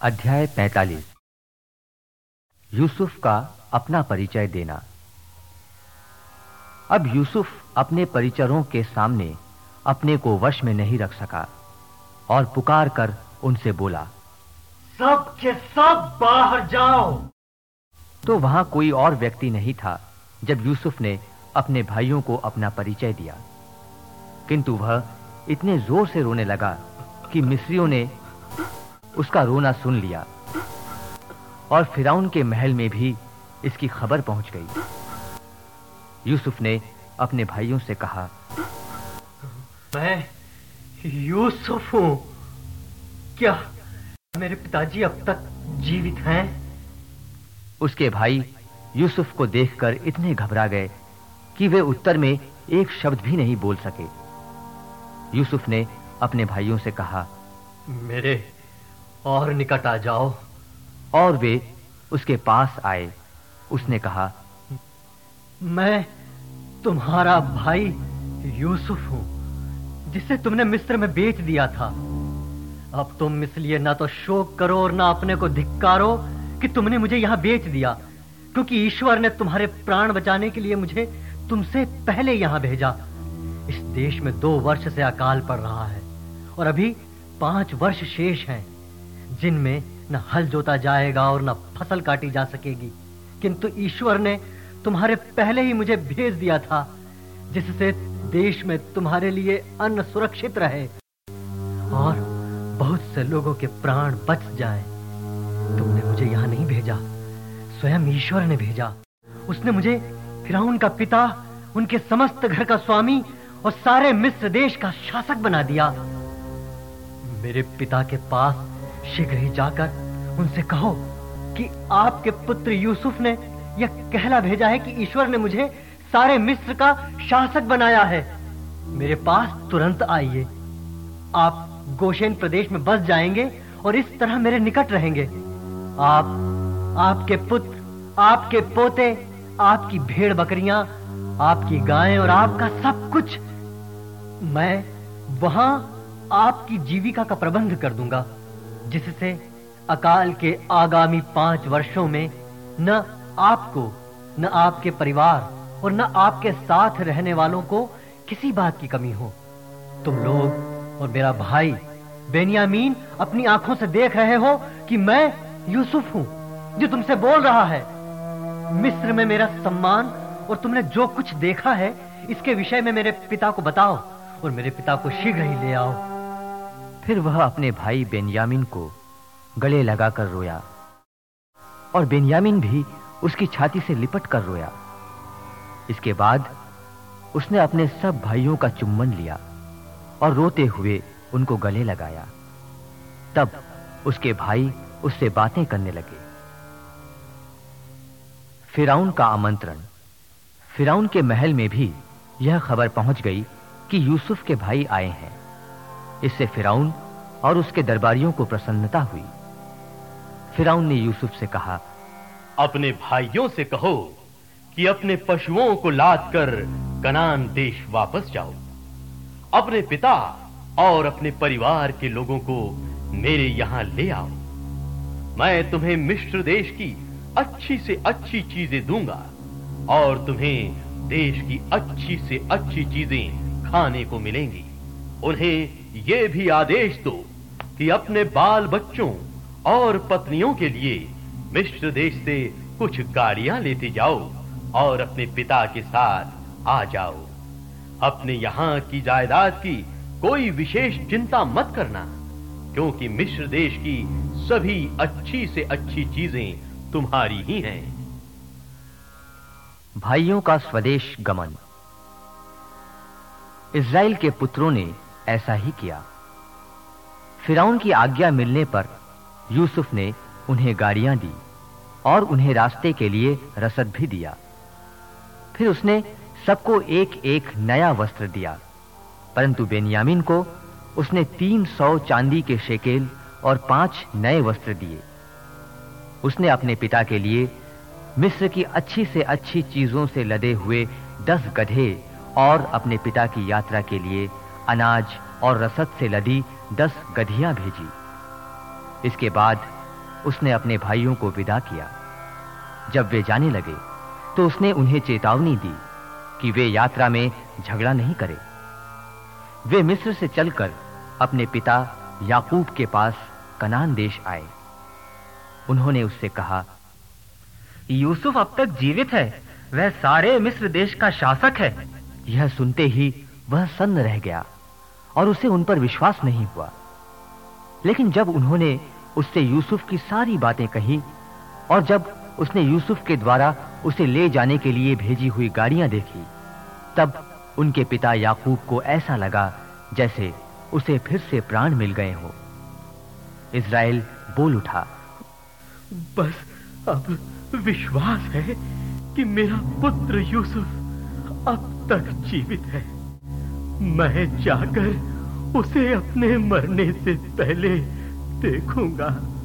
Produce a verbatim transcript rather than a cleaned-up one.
अध्याय पैंतालीस। यूसुफ का अपना परिचय देना। अब यूसुफ अपने परिचरों के सामने अपने को वश में नहीं रख सका और पुकार कर उनसे बोला, सब के सब बाहर जाओ। तो वहां कोई और व्यक्ति नहीं था जब यूसुफ ने अपने भाइयों को अपना परिचय दिया, किंतु वह इतने जोर से रोने लगा कि मिस्रियों ने उसका रोना सुन लिया और फिरौन के महल में भी इसकी खबर पहुंच गई। यूसुफ ने अपने भाइयों से कहा, मैं यूसुफ हूं। क्या मेरे पिताजी अब तक जीवित हैं? उसके भाई यूसुफ को देखकर इतने घबरा गए कि वे उत्तर में एक शब्द भी नहीं बोल सके। यूसुफ ने अपने भाइयों से कहा, मेरे और निकट आ जाओ। और वे उसके पास आए। उसने कहा, मैं तुम्हारा भाई यूसुफ हूं, जिसे तुमने मिस्र में बेच दिया था। अब तुम इसलिए ना तो शोक करो और ना अपने को धिक्कारो कि तुमने मुझे यहां बेच दिया, क्योंकि ईश्वर ने तुम्हारे प्राण बचाने के लिए मुझे तुमसे पहले यहां भेजा। इस देश में दो वर्ष से अकाल पड़ रहा है और अभी पांच वर्ष शेष हैं, जिनमें न हल जोता जाएगा और न फसल काटी जा सकेगी, किंतु ईश्वर ने तुम्हारे पहले ही मुझे भेज दिया था, जिससे देश में तुम्हारे लिए अन्न सुरक्षित रहे और बहुत से लोगों के प्राण बच जाएं। तुमने मुझे यहां नहीं भेजा, स्वयं ईश्वर ने भेजा। उसने मुझे फिरौन का पिता, उनके समस्त घर का स्वामी और सारे मिस्र देश का शासक बना दिया। मेरे पिता के पास शीघ्र ही जाकर उनसे कहो कि आपके पुत्र यूसुफ ने यह कहला भेजा है कि ईश्वर ने मुझे सारे मिस्र का शासक बनाया है। मेरे पास तुरंत आइए। आप गोशेन प्रदेश में बस जाएंगे और इस तरह मेरे निकट रहेंगे। आप, आपके पुत्र, आपके पोते, आपकी भेड़ बकरियां, आपकी गायें और आपका सब कुछ, मैं वहां आपकी जीविका का प्रबंध कर दूंगा, जिससे अकाल के आगामी पांच वर्षों में न आपको, न आपके परिवार और न आपके साथ रहने वालों को किसी बात की कमी हो। तुम लोग और मेरा भाई बेन्यामीन अपनी आंखों से देख रहे हो कि मैं यूसुफ हूं जो तुमसे बोल रहा है। मिस्र में मेरा सम्मान और तुमने जो कुछ देखा है, इसके विषय में मेरे पिता को बताओ और मेरे पिता को शीघ्र ही ले आओ। फिर वह अपने भाई बेन्यामीन को गले लगाकर रोया और बेन्यामीन भी उसकी छाती से लिपट कर रोया। इसके बाद उसने अपने सब भाइयों का चुम्बन लिया और रोते हुए उनको गले लगाया। तब उसके भाई उससे बातें करने लगे। फिरौन का आमंत्रण। फिरौन के महल में भी यह खबर पहुंच गई कि यूसुफ के भाई आए हैं। इससे फिरौन और उसके दरबारियों को प्रसन्नता हुई। फिरौन ने यूसुफ से कहा, अपने भाइयों से कहो कि अपने पशुओं को लाद कर कनान देश वापस जाओ। अपने पिता और अपने परिवार के लोगों को मेरे यहां ले आओ। मैं तुम्हें मिस्र देश की अच्छी से अच्छी चीजें दूंगा और तुम्हें देश की अच्छी से अच्छी चीजें खाने को मिलेंगी। उन्हें यह भी आदेश दो कि अपने बाल बच्चों और पत्नियों के लिए मिस्र देश से कुछ गाड़ियां लेते जाओ और अपने पिता के साथ आ जाओ। अपने यहां की जायदाद की कोई विशेष चिंता मत करना, क्योंकि मिस्र देश की सभी अच्छी से अच्छी चीजें तुम्हारी ही हैं। भाइयों का स्वदेश गमन। इस्राएल के पुत्रों ने ऐसा ही किया। फिरौन की आज्ञा मिलने पर यूसुफ ने उन्हें गाड़ियां दी और उन्हें रास्ते के लिए रसद भी दिया। फिर उसने सबको एक एक नया वस्त्र दिया, परंतु बेन्यामीन को उसने तीन सौ चांदी के शेकेल और पांच नए वस्त्र दिए। उसने अपने पिता के लिए मिस्र की अच्छी से अच्छी चीजों से लदे हुए दस गधे और अपने पिता की यात्रा के लिए अनाज और रसद से लदी दस गधियां भेजी। इसके बाद उसने अपने भाइयों को विदा किया। जब वे जाने लगे तो उसने उन्हें चेतावनी दी कि वे यात्रा में झगड़ा नहीं करें। वे मिस्र से चलकर अपने पिता याकूब के पास कनान देश आए। उन्होंने उससे कहा, यूसुफ अब तक जीवित है, वह सारे मिस्र देश का शासक है। यह सुनते ही वह सन्न रह गया और उसे उन पर विश्वास नहीं हुआ। लेकिन जब उन्होंने उससे यूसुफ की सारी बातें कही और जब उसने यूसुफ के द्वारा उसे ले जाने के लिए भेजी हुई गाड़ियां देखी, तब उनके पिता याकूब को ऐसा लगा जैसे उसे फिर से प्राण मिल गए हो। इस्राएल बोल उठा, बस अब विश्वास है कि मेरा पुत्र यूसुफ अब तक जीवित है। मैं जाकर उसे अपने मरने से पहले देखूंगा।